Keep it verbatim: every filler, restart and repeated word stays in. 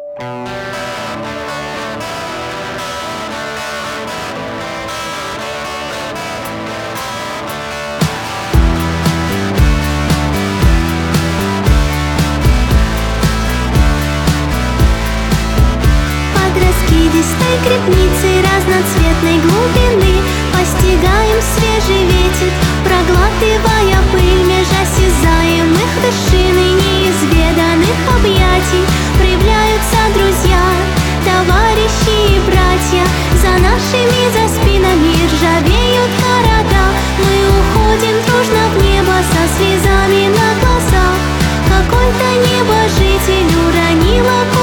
Раскидистой грибницей разноцветной глубины постигаем свежий ветер, проглатывая пыль меж осязаемых вершин и неизведанных объятий. Проявляются друзья, товарищи и братья, за нашими, за спинами ржавеют города. Мы уходим дружно в небо со слезами на глазах. Какой-то небожитель уронила